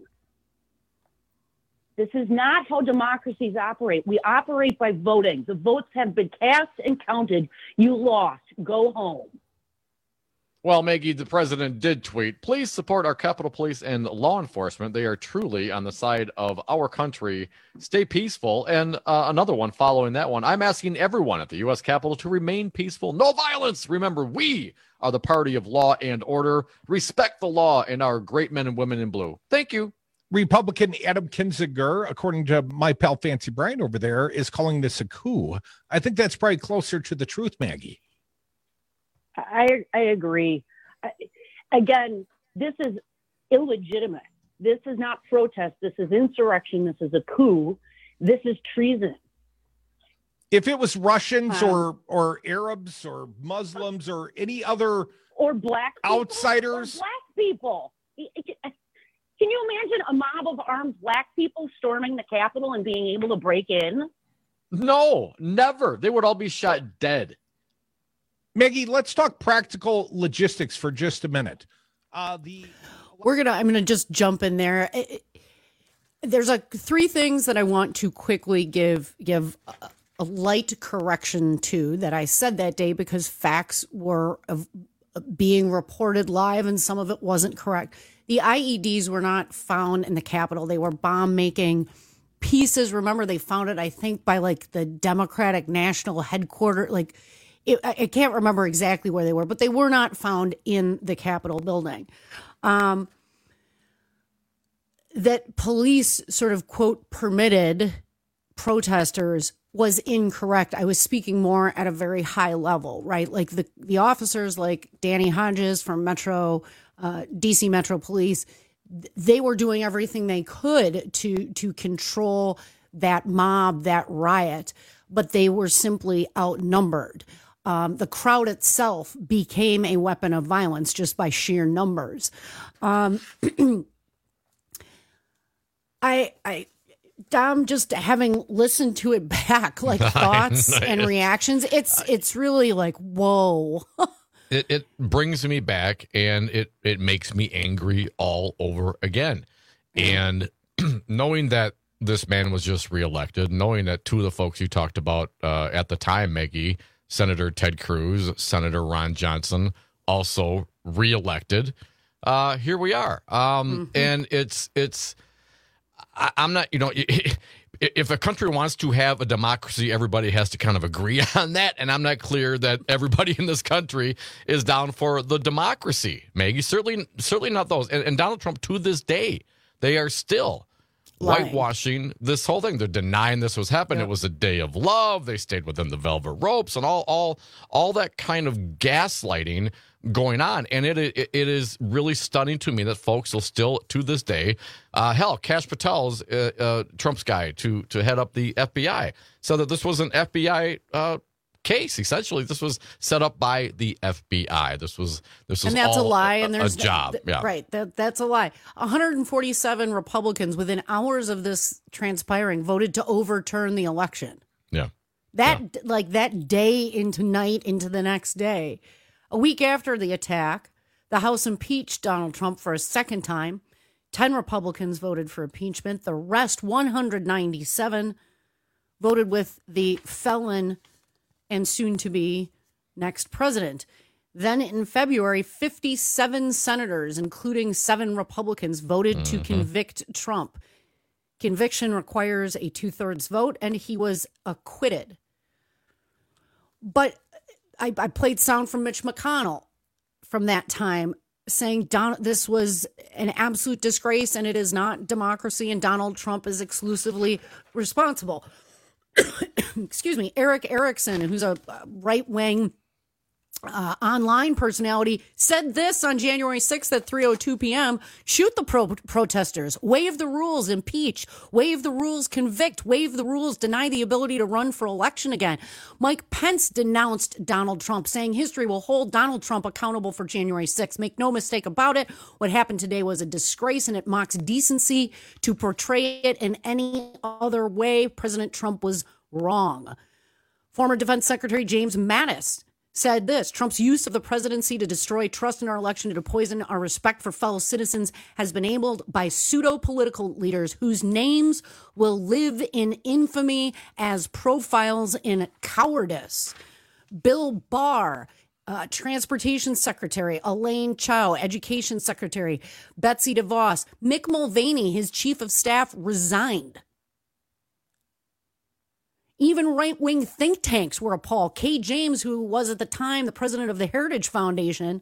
This is not how democracies operate. We operate by voting. The votes have been cast and counted. You lost. Go home. Well, Maggie, the president did tweet, please support our Capitol Police and law enforcement. They are truly on the side of our country. Stay peaceful. And another one following that one, I'm asking everyone at the U.S. Capitol to remain peaceful. No violence. Remember, we are the party of law and order. Respect the law and our great men and women in blue. Thank you. Republican Adam Kinzinger, according to my pal Fancy Brian over there, is calling this a coup. I think that's probably closer to the truth, Maggie. I agree. Again, this is illegitimate. This is not protest. This is insurrection. This is a coup. This is treason. If it was Russians or Arabs or Muslims or any other or black people, outsiders, or black people. Can you imagine a mob of armed Black people storming the Capitol and being able to break in? No, never. They would all be shot dead. Maggie, let's talk practical logistics for just a minute. I'm gonna just jump in there. There's three things that I want to quickly give a light correction to that I said that day because facts were being reported live and some of it wasn't correct. The IEDs were not found in the Capitol. They were bomb making pieces. Remember, they found it, I think, by like the Democratic National Headquarters. Like, I can't remember exactly where they were, but they were not found in the Capitol building. That police sort of, quote, permitted protesters was incorrect. I was speaking more at a very high level, right? Like the officers like Danny Hodges from DC Metro Police, they were doing everything they could to control that mob, that riot, but they were simply outnumbered. The crowd itself became a weapon of violence just by sheer numbers. Dom, just having listened to it back, like thoughts and reactions, it's really like, whoa. It brings me back, and it makes me angry all over again. And knowing that this man was just reelected, knowing that two of the folks you talked about at the time, Maggie, Senator Ted Cruz, Senator Ron Johnson, also reelected, here we are. And it's I'm not, if a country wants to have a democracy, everybody has to kind of agree on that. And I'm not clear that everybody in this country is down for the democracy, Maggie. Certainly not those. And Donald Trump, to this day, they are still whitewashing this whole thing. They're denying this was happening. It was a day of love. They stayed within the velvet ropes and all that kind of gaslighting going on. And it is really stunning to me that folks will still, to this day, Kash Patel's Trump's guy to head up the FBI, so that this was an FBI case. Essentially, this was set up by the FBI. This was and that's all a lie. And there's a job. Right. That's a lie. 147 Republicans within hours of this transpiring voted to overturn the election. Yeah. That day into night into the next day. A week after the attack, the House impeached Donald Trump for a second time. 10 Republicans voted for impeachment. The rest, 197, voted with the felon and soon-to-be next president. Then in February, 57 senators, including 7 Republicans, voted to convict Trump. Conviction requires a 2/3 vote, and he was acquitted. But I played sound from Mitch McConnell from that time saying this was an absolute disgrace and it is not democracy and Donald Trump is exclusively responsible. Excuse me. Eric Erickson, who's a right-wing online personality, said this on January 6th at 3:02 p.m. Shoot the protesters, waive the rules, impeach, waive the rules, convict, waive the rules, deny the ability to run for election again. Mike Pence denounced Donald Trump, saying history will hold Donald Trump accountable for January 6th. Make no mistake about it. What happened today was a disgrace and it mocks decency. To portray it in any other way, President Trump was wrong. Former Defense Secretary James Mattis said this: Trump's use of the presidency to destroy trust in our election and to poison our respect for fellow citizens has been enabled by pseudo-political leaders whose names will live in infamy as profiles in cowardice. Bill Barr, Transportation Secretary, Elaine Chao, Education Secretary, Betsy DeVos, Mick Mulvaney, his chief of staff, resigned. Even right-wing think tanks were appalled. Kay James, who was at the time the president of the Heritage Foundation,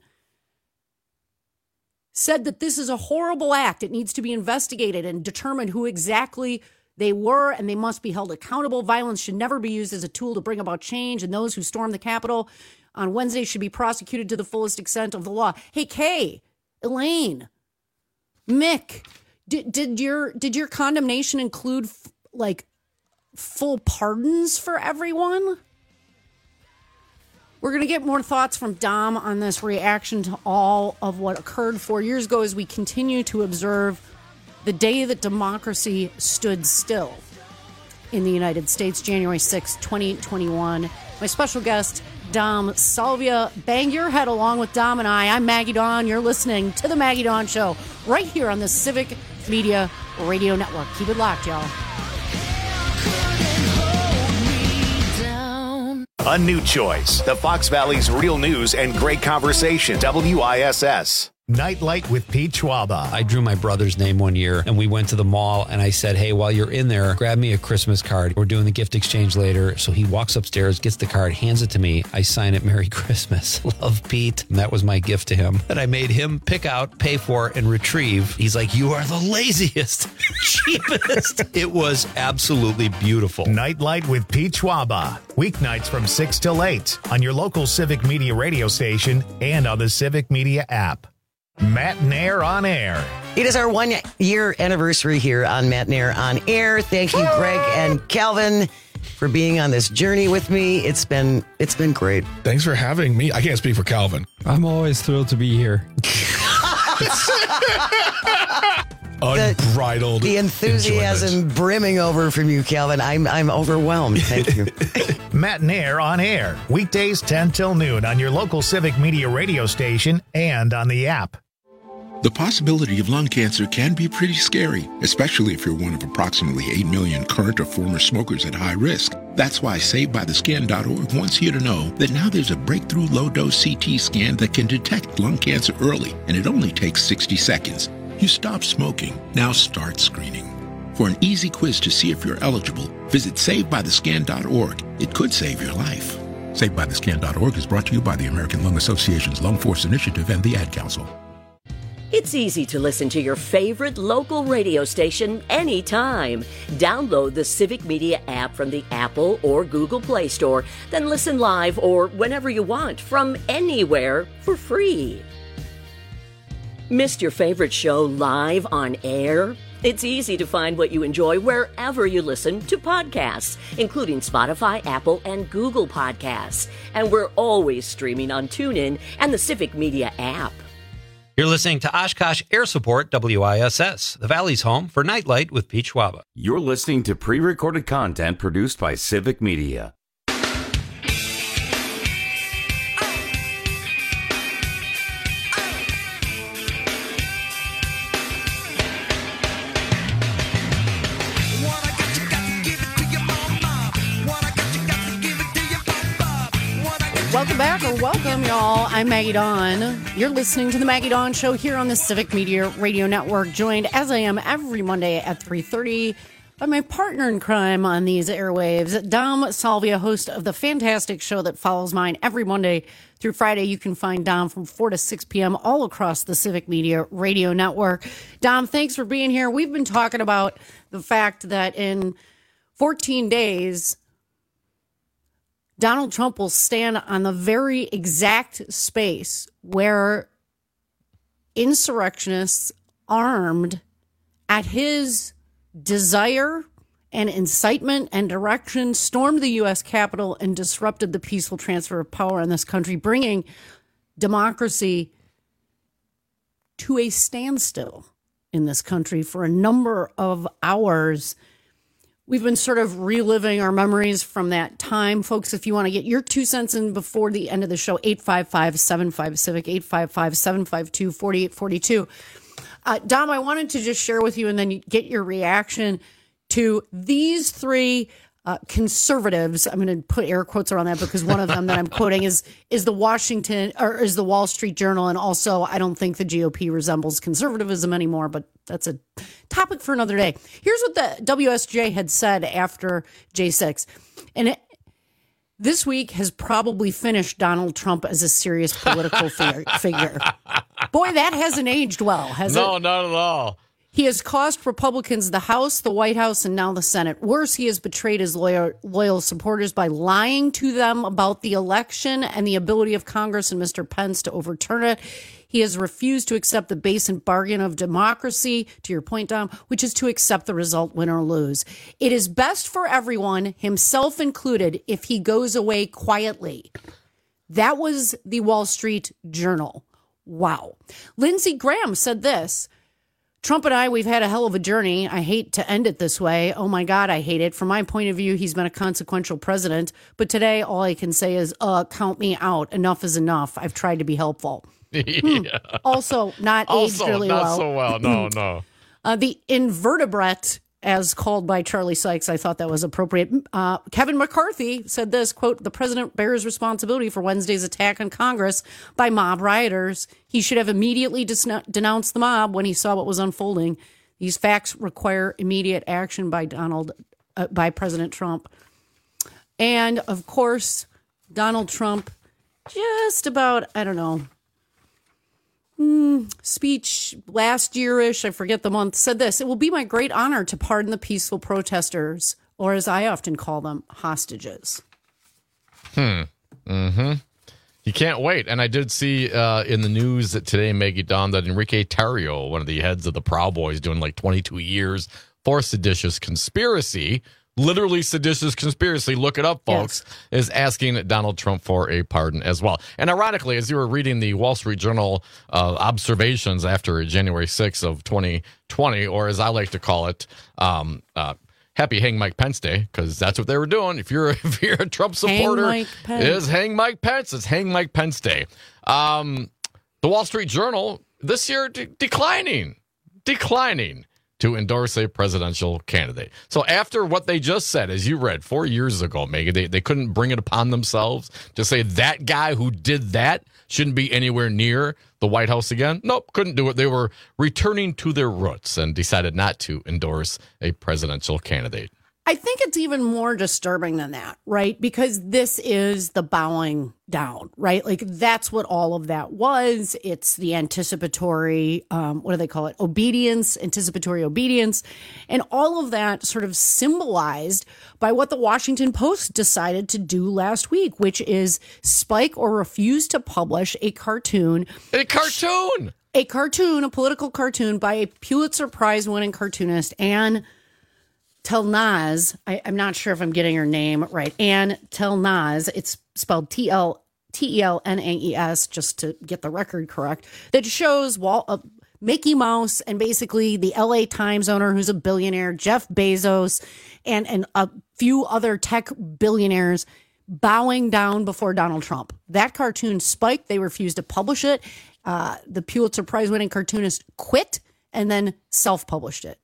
said that this is a horrible act. It needs to be investigated and determined who exactly they were, and they must be held accountable. Violence should never be used as a tool to bring about change, and those who stormed the Capitol on Wednesday should be prosecuted to the fullest extent of the law. Hey, Kay, Elaine, Mick, did your condemnation include full pardons for everyone? We're going to get more thoughts from Dom on this reaction to all of what occurred 4 years ago as we continue to observe the day that democracy stood still in the United States, January 6, 2021. My special guest, Dom Salvia. Bang your head along with Dom and I. I'm Maggie Dawn. You're listening to The Maggie Dawn Show right here on the Civic Media Radio Network. Keep it locked, y'all. A new choice. The Fox Valley's real news and great conversation. WISS. Nightlight with Pete Schwaba. I drew my brother's name one year and we went to the mall and I said, hey, while you're in there, grab me a Christmas card. We're doing the gift exchange later. So he walks upstairs, gets the card, hands it to me. I sign it, Merry Christmas. Love, Pete. And that was my gift to him that I made him pick out, pay for, and retrieve. He's like, you are the laziest, cheapest. It was absolutely beautiful. Nightlight with Pete Schwaba. Weeknights from 6 till 8 on your local Civic Media radio station and on the Civic Media app. Matt Nair on Air. It is our 1 year anniversary here on Matt Nair on Air. Thank you, Greg and Calvin, for being on this journey with me. It's been great. Thanks for having me. I can't speak for Calvin. I'm always thrilled to be here. Unbridled. The enthusiasm enjoyment. brimming over from you, Calvin. I'm overwhelmed. Thank you. Matt Nair on Air. Weekdays 10 till noon on your local Civic Media radio station and on the app. The possibility of lung cancer can be pretty scary, especially if you're one of approximately 8 million current or former smokers at high risk. That's why SaveByTheScan.org wants you to know that now there's a breakthrough low-dose CT scan that can detect lung cancer early, and it only takes 60 seconds. You stop smoking. Now start screening. For an easy quiz to see if you're eligible, visit SaveByTheScan.org. It could save your life. SaveByTheScan.org is brought to you by the American Lung Association's Lung Force Initiative and the Ad Council. It's easy to listen to your favorite local radio station anytime. Download the Civic Media app from the Apple or Google Play Store, then listen live or whenever you want from anywhere for free. Missed your favorite show live on air? It's easy to find what you enjoy wherever you listen to podcasts, including Spotify, Apple, and Google Podcasts. And we're always streaming on TuneIn and the Civic Media app. You're listening to Oshkosh Air Support WISS, the Valley's home for Nightlight with Pete Schwaba. You're listening to pre-recorded content produced by Civic Media. Welcome back, or welcome, y'all. I'm Maggie Dawn. You're listening to the Maggie Dawn Show here on the Civic Media Radio Network, joined as I am every Monday at 3:30 by my partner in crime on these airwaves, Dom Salvia, host of the fantastic show that follows mine every Monday through Friday. You can find Dom from 4 to 6 p.m. all across the Civic Media Radio Network. Dom, thanks for being here. We've been talking about the fact that in 14 days, Donald Trump will stand on the very exact space where insurrectionists armed at his desire and incitement and direction stormed the U.S. Capitol and disrupted the peaceful transfer of power in this country, bringing democracy to a standstill in this country for a number of hours. We've been sort of reliving our memories from that time. Folks, if you want to get your 2 cents in before the end of the show, 855-75-CIVIC, 855-752-4842. Dom, I wanted to just share with you and then get your reaction to these three conservatives. I'm going to put air quotes around that because one of them that I'm quoting is the Wall Street Journal. And also, I don't think the GOP resembles conservatism anymore, but that's a topic for another day. Here's what the WSJ had said after J6. And this week has probably finished Donald Trump as a serious political figure. Boy, that hasn't aged well, has it? No, not at all. He has cost Republicans the House, the White House, and now the Senate. Worse, he has betrayed his loyal supporters by lying to them about the election and the ability of Congress and Mr. Pence to overturn it. He has refused to accept the base and bargain of democracy, to your point, Dom, which is to accept the result, win or lose. It is best for everyone, himself included, if he goes away quietly. That was the Wall Street Journal. Wow. Lindsey Graham said this: Trump and I, we've had a hell of a journey. I hate to end it this way. Oh, my God, I hate it. From my point of view, he's been a consequential president. But today, all I can say is, count me out. Enough is enough. I've tried to be helpful. Yeah. Also, not aged really well. Also, not so well. No. The invertebrate, as called by Charlie Sykes. I thought that was appropriate. Kevin McCarthy said this, quote, "The president bears responsibility for Wednesday's attack on Congress by mob rioters. He should have immediately denounced the mob when he saw what was unfolding. These facts require immediate action by President Trump." And of course, Donald Trump, just about, I don't know, speech last year-ish, I forget the month, said this: "It will be my great honor to pardon the peaceful protesters, or as I often call them, hostages." You can't wait. And I did see in the news that today, Maggie Dawn, that Enrique Tarrio, one of the heads of the Proud Boys, doing like 22 years for seditious conspiracy, literally seditious conspiracy, look it up, folks, is asking Donald Trump for a pardon as well. And ironically, as you were reading the Wall Street Journal observations after January 6th of 2020, or as I like to call it, Happy Hang Mike Pence Day, because that's what they were doing. If you're a Trump supporter, it is Hang Mike Pence. It's Hang Mike Pence Day. The Wall Street Journal this year declining to endorse a presidential candidate. So after what they just said, as you read 4 years ago, Megan, they couldn't bring it upon themselves to say that guy who did that shouldn't be anywhere near the White House again. Nope, couldn't do it. They were returning to their roots and decided not to endorse a presidential candidate. I think it's even more disturbing than that, right? Because this is the bowing down, right? Like that's what all of that was. It's the anticipatory, what do they call it? Anticipatory obedience. And all of that sort of symbolized by what the Washington Post decided to do last week, which is spike or refuse to publish a cartoon. A political cartoon by a Pulitzer Prize winning cartoonist, Ann Telnaz. I'm not sure if I'm getting her name right. Ann Telnaz. It's spelled Telnaes, just to get the record correct. That shows Mickey Mouse and basically the LA Times owner, who's a billionaire, Jeff Bezos, and a few other tech billionaires bowing down before Donald Trump. That cartoon spiked. They refused to publish it. The Pulitzer Prize winning cartoonist quit and then self-published it.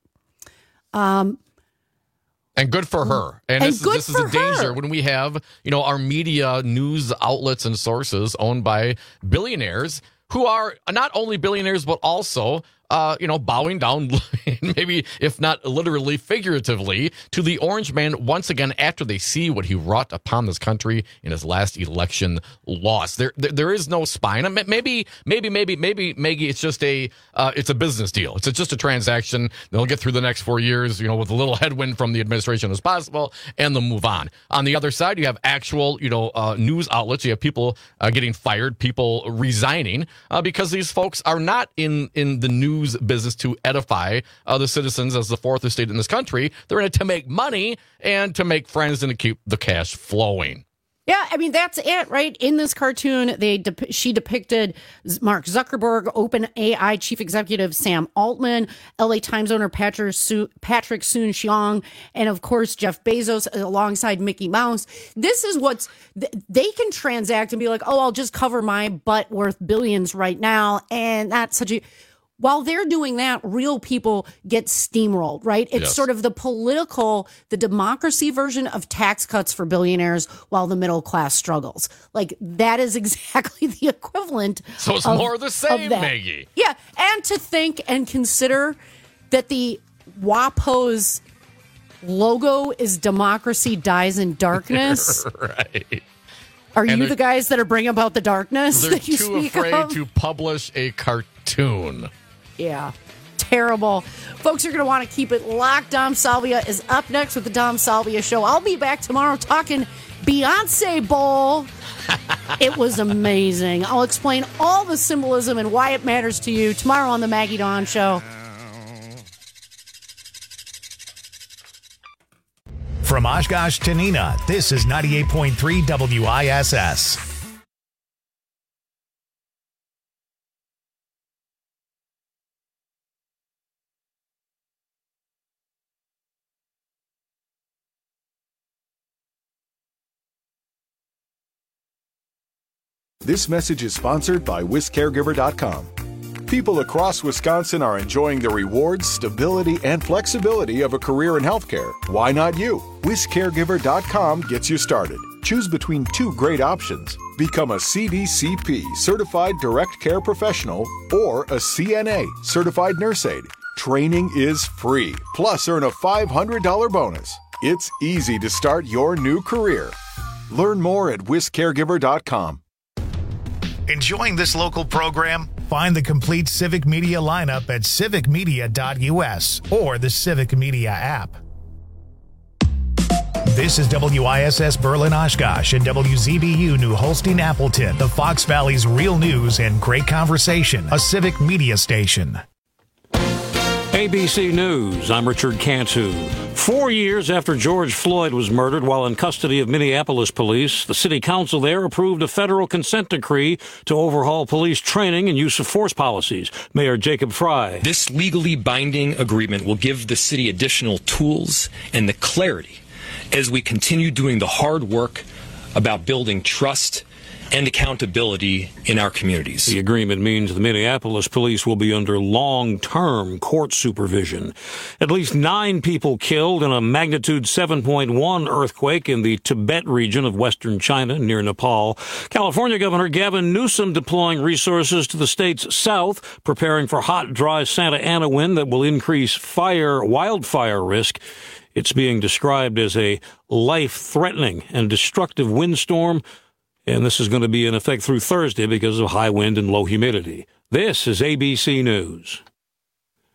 And good for her. And this is a danger when we have, our media news outlets and sources owned by billionaires who are not only billionaires, but also, bowing down, maybe if not literally, figuratively, to the orange man once again after they see what he wrought upon this country in his last election loss. There is no spine. Maybe, Maggie, it's just it's a business deal. It's just a transaction. They'll get through the next 4 years, with a little headwind from the administration as possible, and they'll move on. On the other side, you have actual, news outlets. You have people getting fired, people resigning because these folks are not in the news business to edify the citizens as the fourth estate in this country. They're in it to make money and to make friends and to keep the cash flowing. Yeah, I mean, that's it, right? In this cartoon, she depicted Mark Zuckerberg, OpenAI chief executive Sam Altman, LA Times owner Patrick Soon-Shiong, and of course, Jeff Bezos alongside Mickey Mouse. This is they can transact and be like, oh, I'll just cover my butt worth billions right now. And that's while they're doing that, real people get steamrolled, right? It's sort of the democracy version of tax cuts for billionaires while the middle class struggles. Like that is exactly the equivalent. So it's more of the same, Maggie. Yeah. And to think and consider that the WAPO's logo is democracy dies in darkness. Right. Are you the guys that are bringing about the darkness? They're that you too afraid to publish a cartoon. Yeah. Terrible. Folks, you're going to want to keep it locked. Dom Salvia is up next with the Dom Salvia Show. I'll be back tomorrow talking Beyonce Bowl. It was amazing. I'll explain all the symbolism and why it matters to you tomorrow on the Maggie Dawn Show. From Oshkosh to Neenah, this is 98.3 WISS. This message is sponsored by WisCaregiver.com. People across Wisconsin are enjoying the rewards, stability, and flexibility of a career in healthcare. Why not you? WisCaregiver.com gets you started. Choose between two great options. Become a CDCP, Certified Direct Care Professional, or a CNA, Certified Nurse Aide. Training is free, plus earn a $500 bonus. It's easy to start your new career. Learn more at WisCaregiver.com. Enjoying this local program? Find the complete Civic Media lineup at civicmedia.us or the Civic Media app. This is WISS Berlin Oshkosh and WZBU New Holstein Appleton, the Fox Valley's real news and great conversation, a Civic Media station. ABC News, I'm Richard Cantu. 4 years after George Floyd was murdered while in custody of Minneapolis police, the city council there approved a federal consent decree to overhaul police training and use of force policies. Mayor Jacob Fry. This legally binding agreement will give the city additional tools and the clarity as we continue doing the hard work about building trust and accountability in our communities. The agreement means the Minneapolis police will be under long-term court supervision. At least 9 people killed in a magnitude 7.1 earthquake in the Tibet region of western China near Nepal. California Governor Gavin Newsom deploying resources to the state's south, preparing for hot, dry Santa Ana wind that will increase wildfire risk. It's being described as a life-threatening and destructive windstorm. And this is going to be in effect through Thursday because of high wind and low humidity. This is ABC News.